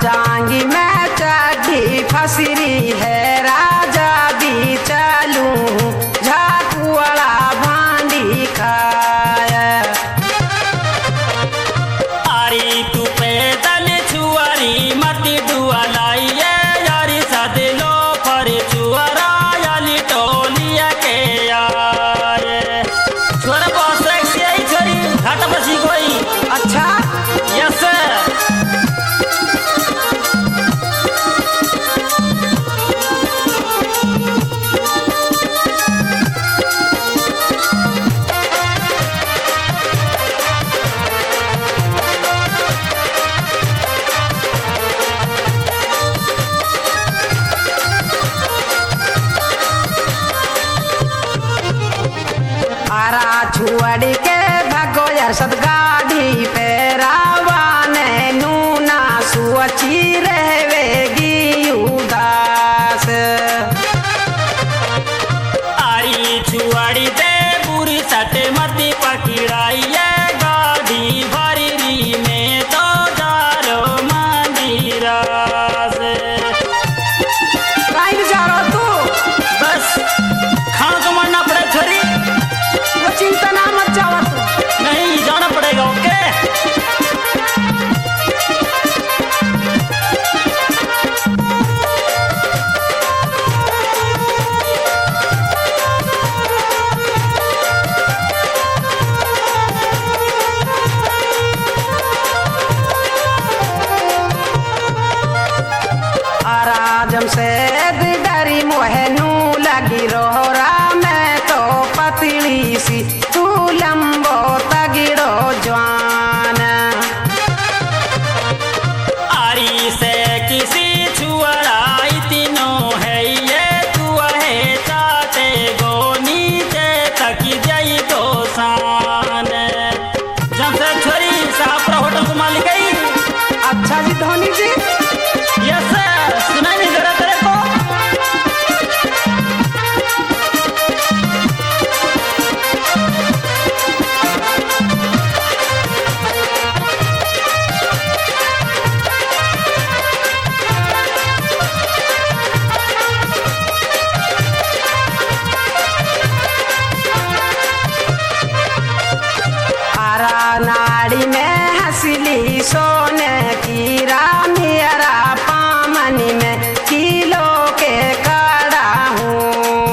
जांगी मैं चढ़ी फसरी है राजा भी चलूं झाकुआड़ा भांडी खाए। आरी तू पैदल छुआरी मत दुआ लाइए यारी सदलो पर छुआरा याली टोलिया के यार छोड़ बहुत सेक्सी आई छोरी घाट बसी कोई। अच्छा यस आरा छुअड़ी के भगो यरसद गाड़ी पे रावाने नूना सुअची रहवेगी उदास। आरी छुआड़ी दे पूरी सट मती पकड़ाइए गाड़ी भरी में तो जारो मंदिरा से। कहीं जा रहा तू? बस खाना तो मारना पड़े छोरी। वो चिंता ना मत जावा तू। नहीं जाना पड़ेगा ओके। आराजम से डरी मोहनू लगी रोहरा मैं तो पतली सी तू लंबो तगिड़ो जवान। आरी से किसी छुआई तीनों है ये तू है चाटे गो नीचे तक जाई तो शान। जब से छोरी साहब होटल को मालिक आई। अच्छा जी धोनी जी यस सुनाई नहीं दे रहा तेरे को। आरा नाड़ी में हंसली सोने की रामियरा पामनी में किलो के कड़ा हूँ।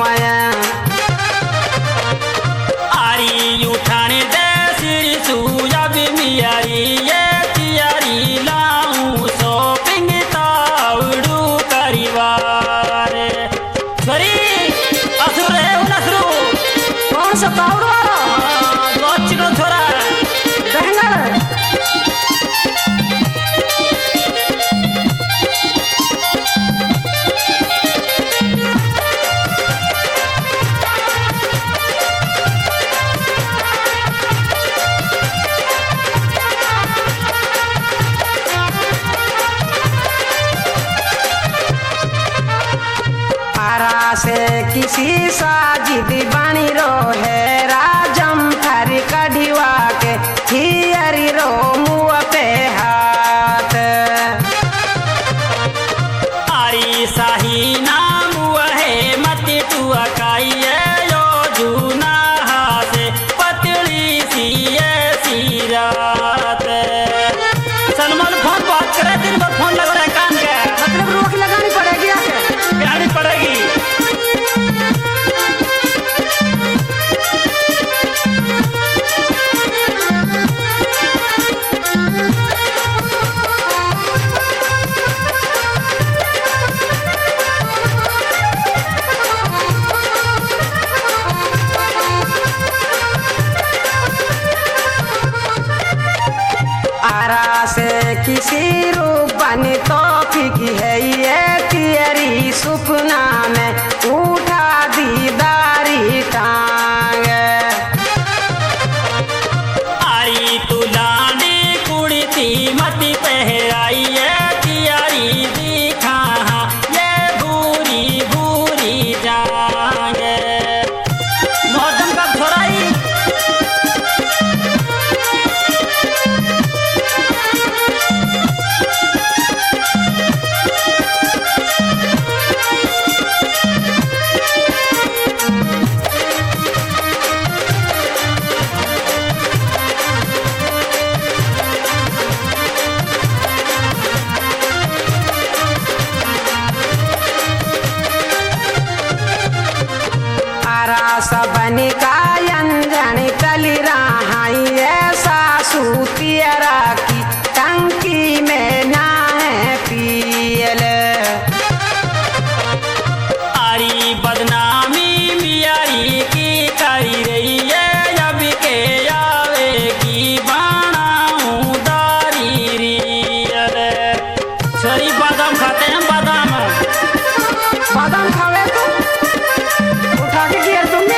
आरी उठाने दे सिर सूया भी मियारी ये तियारी लाऊं शॉपिंग ताउडू करीवार। छोरी असुर है उन असुर कौन सा तावड़ो चिकन छोरा दहंगड़? आरा से किसी साजिद बनी रो है राजम थर कढ़िवा के हियरी रो मुँह पे हाथ। आरी साही नाम है मत तू अकाइए यो जूना हासे पतली सी ऐसी रात। सलमान फोन बात करे दिन भर फोन लगा रहा है कान के। मतलब रोक लगानी पड़ेगी आके। गाड़ी पड़ेगी। आरा से किसी रूप बनी तो की है ये तियरी सुपना में उठा दीदारी टांग। आरी तू लाडी कुड़ी थी मती पहराई है तियारी दिखा ये भूरी भूरी जांग। मौसम का छोड़ाई सॉरी बादाम खाते हैं बादाम। बादाम खावे तो उठा के गिर दूंगी।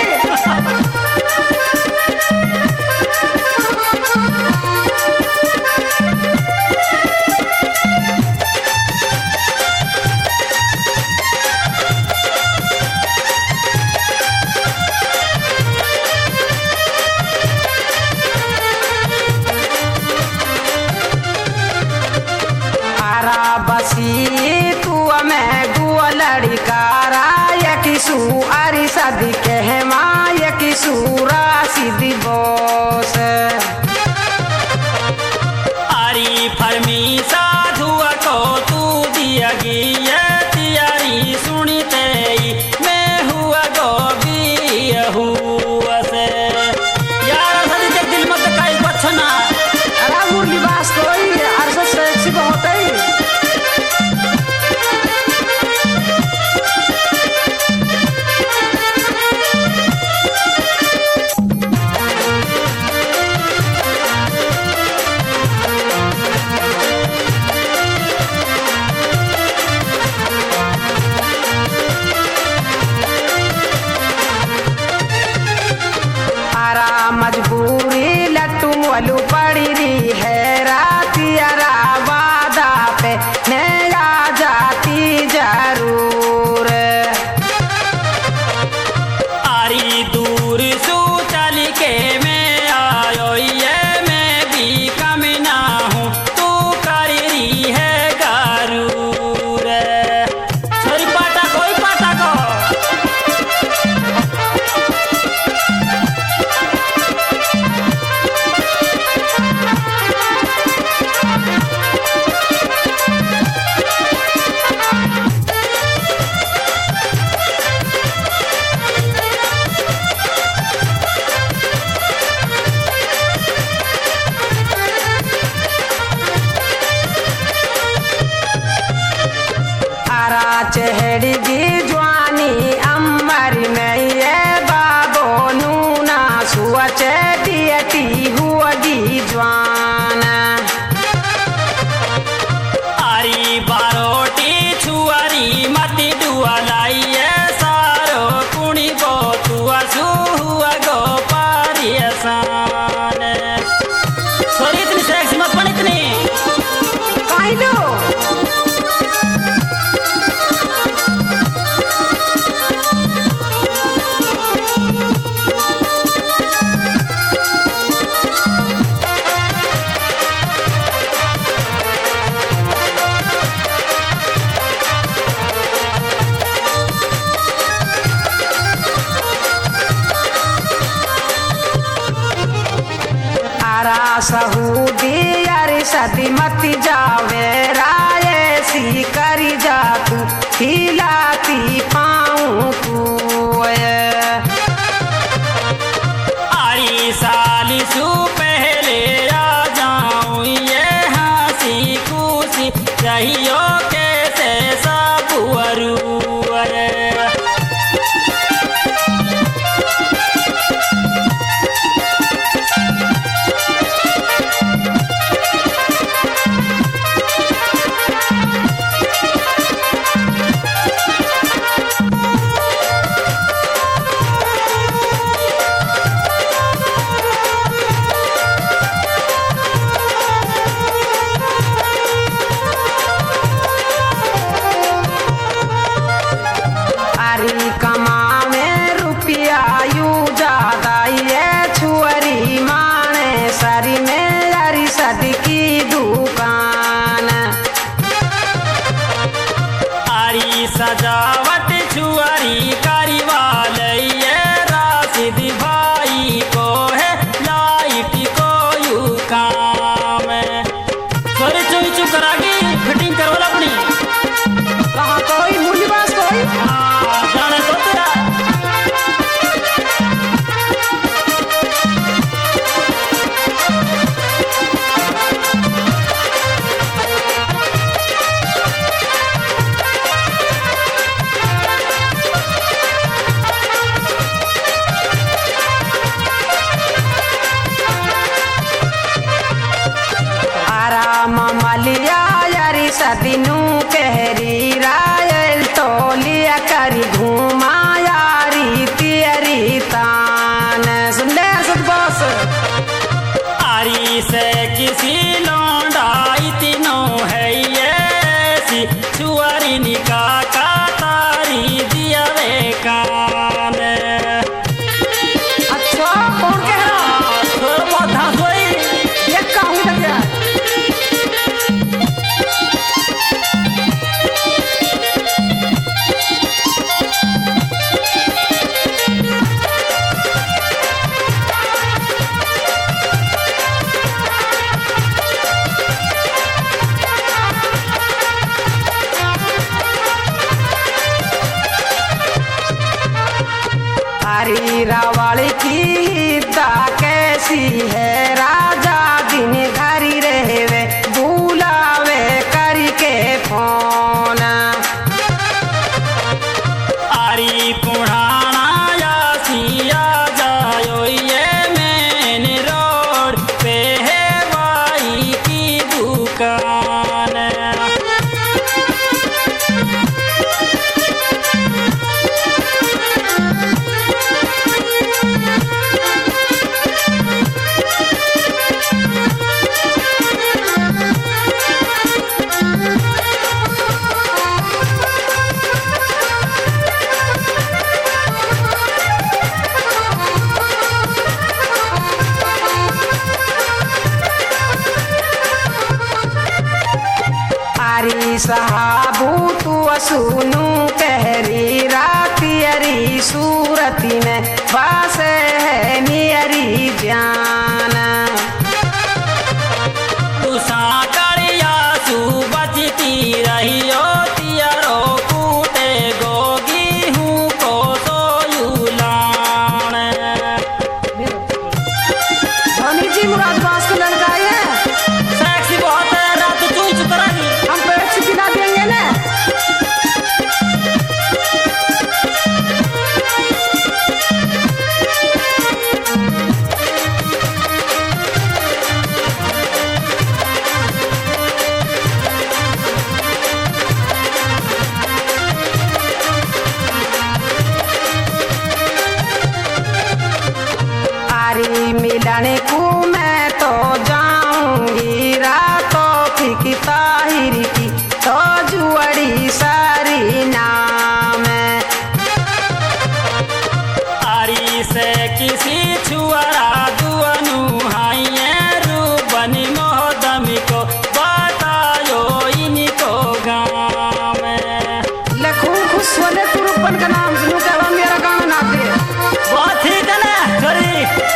बसी तू मैं गुआ लड़का राय किसू अरि सदी कहमा ये किसू राशिद बोस आरी फरमी साधु को तू दिया गिया तियारी सुनी तेई मैं हुआ गोबी हुआ से यार सदी के दिल मत काई बचना। अरे मुरली बास कोई अरसा सेक्सी बहुत है। मजबूरी लट्टू मोलू पड़ी रही है रातियारा वादा पे मैं आ जाती जरूर। आरी दूर सू चल के मैं आयो ये मैं भी कम ना हूँ तू कर रही है गारूर। छोरी पाटा कोई पाटा को चेहड़ी दी जवानी अमर में ये बाबो नूना सुअचे दियती हुआ दी जवान। आरी बारोटी छुआरी मती डुआ लाइए सारो कुणी को तुआ सुआ गो पारी आसान। सॉरी इतनी सेक्सी मत बन इतनी काहे लो सहूदी अरे सदी मत जावे राय सी करी जा तू हिलाती पाऊँ तू आरी साली सू पहले आ जाऊँ ये हंसी खुशी चाहियो कैसे सब अरे सजावट छुआरी कारी वाले ये राशिद भाई को है लाइट को यू काम। सॉरी चुई चुप करागी फिटिंग करवा अपनी कहाँ कोई मुलीबाज कोई जाने तो तेरा सदिनू कहरी रायल तो लिया करी घूमा यारी तियरी तान। सुन ले हर्षद बॉस। आरी से किसी लौंडा इतनो है ये सी छुआरी निका का तारी दिया वे कान। अच्छा कौन कह रहा? थोड़ा बहुत हंसोई ये कहूँ लग गया। हरी रावल की दा कैसी है राजा दिन घरी रहवे बुलावे करके फोन। आरी पुराना या सिया जायो ये मेन रोड पे है बाई की दुकान। आरी साहबू तू सुनू कहरी रातियरी सूरती में बास है नियरी जान। तू साकड़िया सू बचती रहियो तियरो कूटे गोगी हूँ को सोयुलान। धोनी जी मुराद बास को लड़का है। सेक्सी बहुत है रात तू चुप रही। हम पेट से खिला देंगे ना। आरी मिलन को मैं तो जाऊंगी रातों की ताहिर की तो जुअड़ी सारी नाम। आरी से किसी छुआरा दुअनु हाइए रूबनी मोहदमी को बतायो इनको गाँव में। लखू खुश होने तू रूपन का नाम सुनू कहवा मेरा गाँव ना दे। बहुत ठीक है ना छोरी।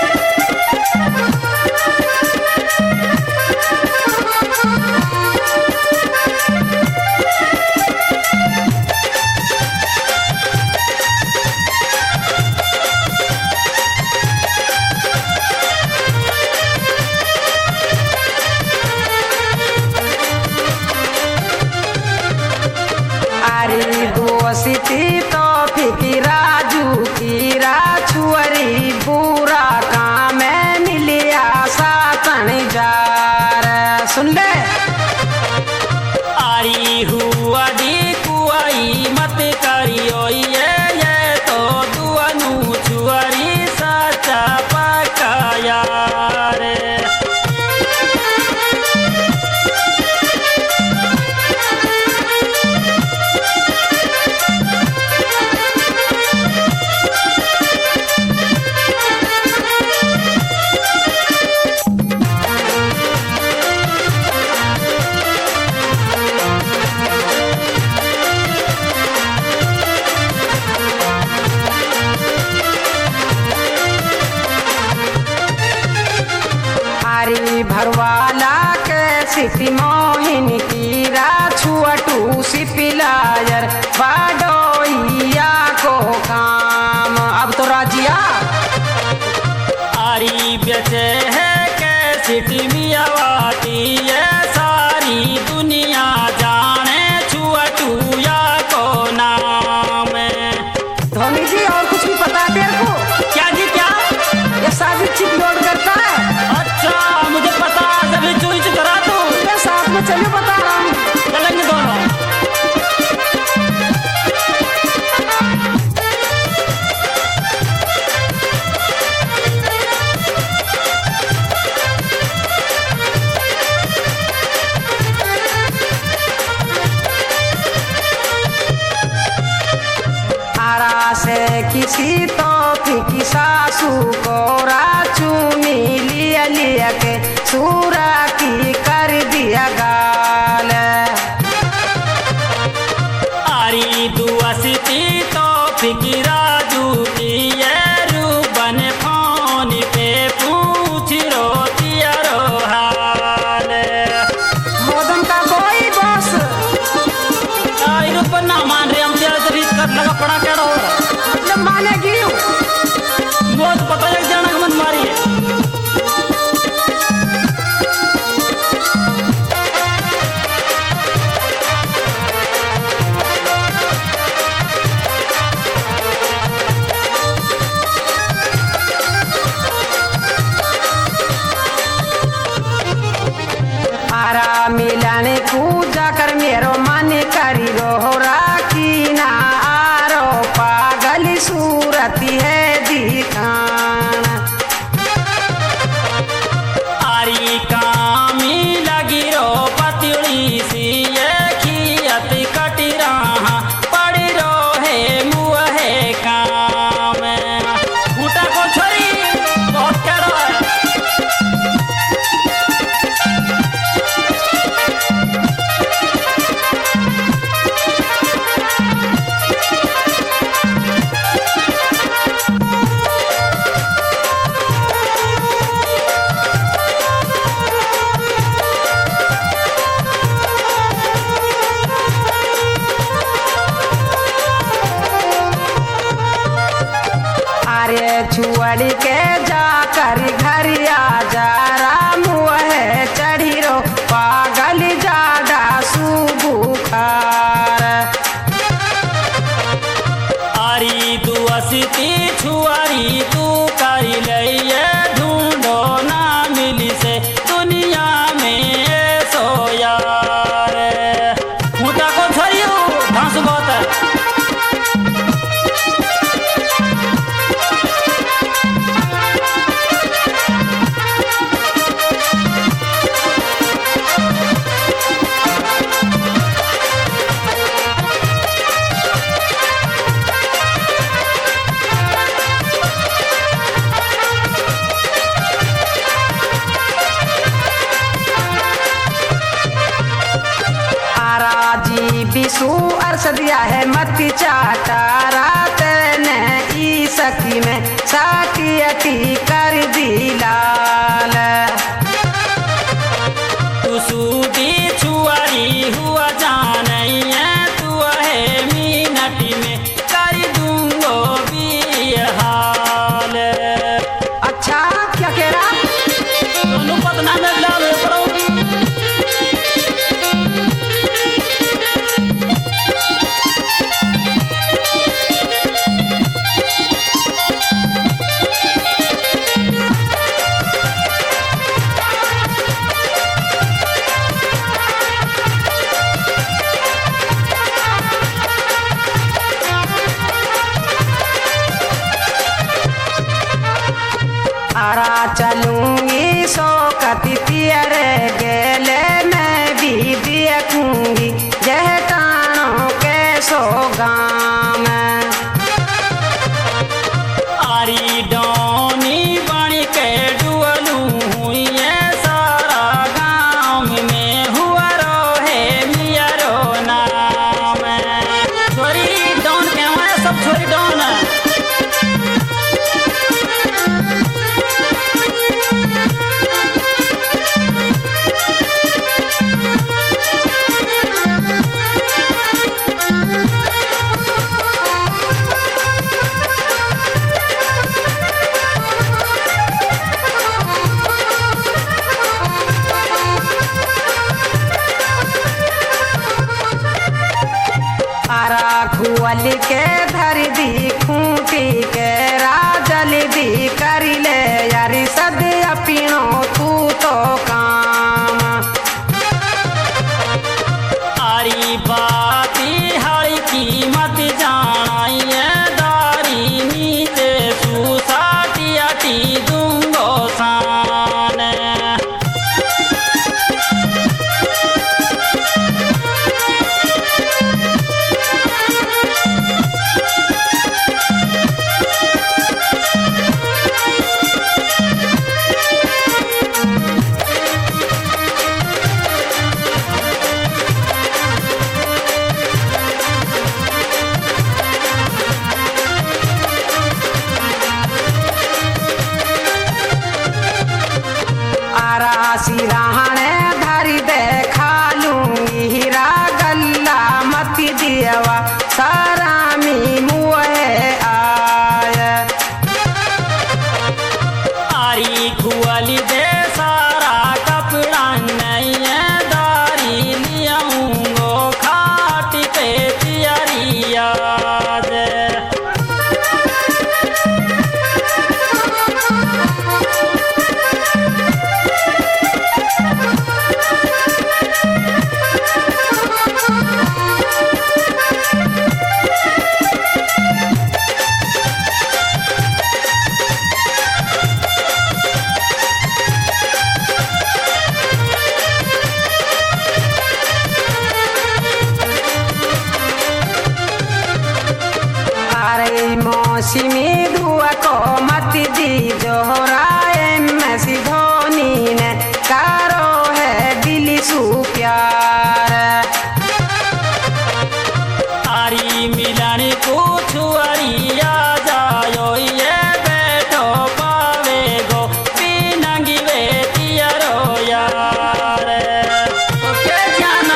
आरी दोस्ती तो फिकी राजू की राछुअरी बुरा काम मिलिया सातन जार। सुन ले आरी हुआ दी कुआई मत करियो ये तो दुअनु छुअरी सचा पका यार। आरी भरवाला के सिटी मोहिन की राछुअटू सिपिलायर बाडोइया को काम। अब तो राजिया आरी बेचे है कैसिटी मियावाती ये सारी दुनिया जाने छुअटूया को नाम। धोनी जी और कुछ भी पता है तेरे को? क्या जी क्या? ये साजिद चिप लोड करता है। अच्छा मुझे पता, सभी चुई करा तू। साथ में चलिए बता रहा हूँ। चलेंगे किसी तोहफी की सासू को राचूनी लिया लिया के सूरा की कर दिया गाल। आरी दुआसी तो फिकिरा जूती ये रूबन फोन पे पूछ रोतिया रो हाल। मोदम का कोई बॉस आई रूबन ना मान रहे हम तेरा तभी कर लगा पड़ा क्या रो मतलब मानेगी बहुत पता है जाना मन मारी है। मिलन पूजा कर मेरो मन करी रोहरा की ना आरो पागल सूरती है दिखान। आरी कामी लगी रो पतली सी ये खियत कटी रहा पड़ रो है मुँह है काम बूटा को छोरी बहुत करो है। छुअड़ी के जाकर घर आ जा राम है चढ़ी रो पागल जाडा सुबुखार। आरी दुआसी छुआरी तू करी लइए ढूंढो ना मिली से दुनिया में सो यार। खूंटा को छोड़ियो घास बहुत है। बिसु अर्स दिया है मत चाटा रात ने ई सखी में साकी अटी कर दी लाल। तू सूदी छुआरी हुआ जान तू है मीनटी में कर दूंगो भी हाल। अच्छा क्या कह रहा दोनों पतना में लाल पड़ो। आरा चलूंगी सोकती तियरे गेले मैं भी देखूंगी जह कानों के सो गाम। आरी डोनी बन के डुअलू हुई सारा गाँव में हुआ रो है मिया रो नाम। छोरी डोन के वहाँ सब छोरी डोन खुअल के धर दी खूंटी के राजल दी कर ले यारी सद अपीणो तू तो काम। आरी बाती हर कीमत जानाइए दारी नीचे सुसाटी अटी दूंगो सान। मौसमी दुआ को मत दी जोहराए मैसी धोनी ने कारो है दिल सु प्यार आरी मिलन को छुआरिया जायो ये बैठो पावे गो पीनंगी बेटियारो यार ओके जाना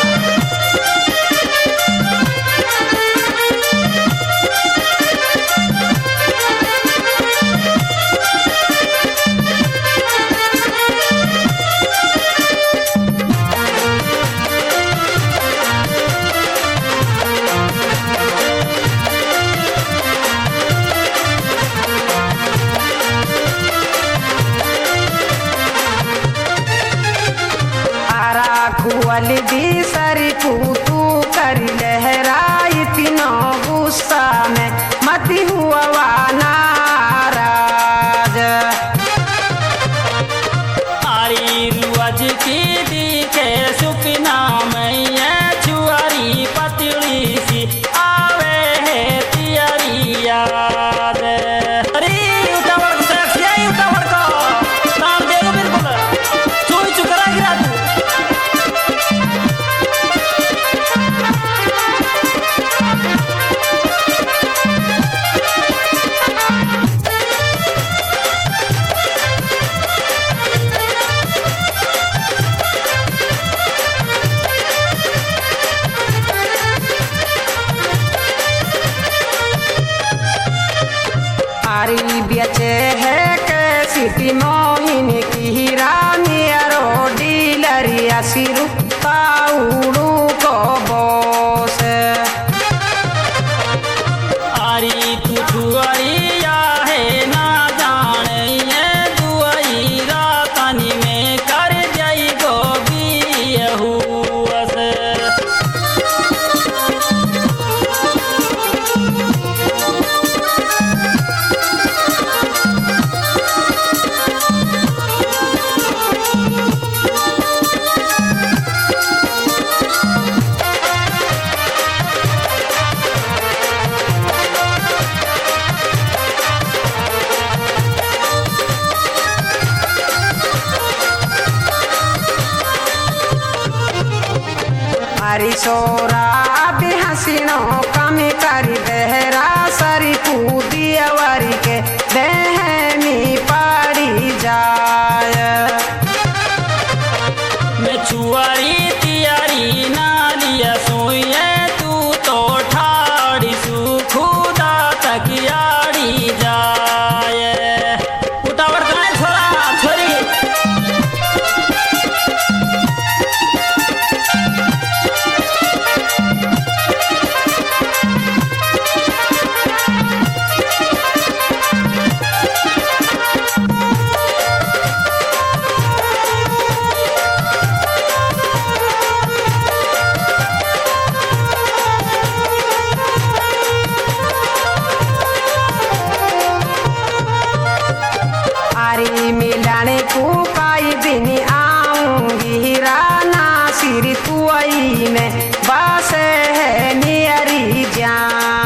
खुअल दी सरी तू कर लहराई तीनों गुस्सा में मती हुआ नाराज आरी रुअज की दिखे सुपना में ये छुआरी पतली सी आवे है तियारी याद अरे उतावड़ को उतावड़ को नाम देखो बिल्कुल चोरी चुकरा गिरा तू आरी बेचे है कैसी मोहिनी की रानी अरो डीलरिया सिरु ताउड़ू को बोस आरी तू छुआरिया है ना जाने ये दुआई रातनी में कर जाई गोबी हुआ से हरी सोरा भी हसीनो कम कर देहरा सरी कूदियवरी के बहनी पड़ी जाय मैं छुआरी तियारी ना लिया सोये तू तो ठाड़ी सु खुदा तक यारी जाए उतावड़ कहाँ छोरा छोरी आरी मिलन को काई दिन आऊंगी राना सिर तुई में बस है मेरी जान